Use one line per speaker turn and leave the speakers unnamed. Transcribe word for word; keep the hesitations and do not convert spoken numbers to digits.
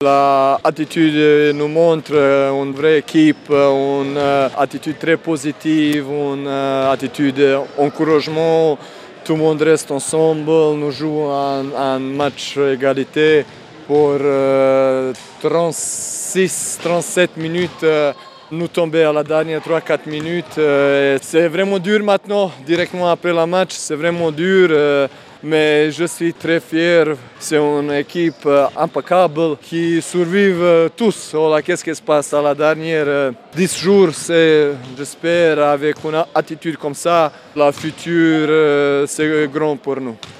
L'attitude nous montre une vraie équipe, une attitude très positive, une attitude d'encouragement. Tout le monde reste ensemble, nous jouons un, un match égalité pour euh, trente-six trente-sept minutes. Euh, nous tomber à la dernière trois quatre minutes. Euh, c'est vraiment dur maintenant, directement après le match, c'est vraiment dur. Euh, Mais je suis très fier, c'est une équipe impeccable qui survit tous. Voilà, qu'est-ce qui se passe à la dernière dix jours, j'espère, avec une attitude comme ça, le futur, c'est grand pour nous.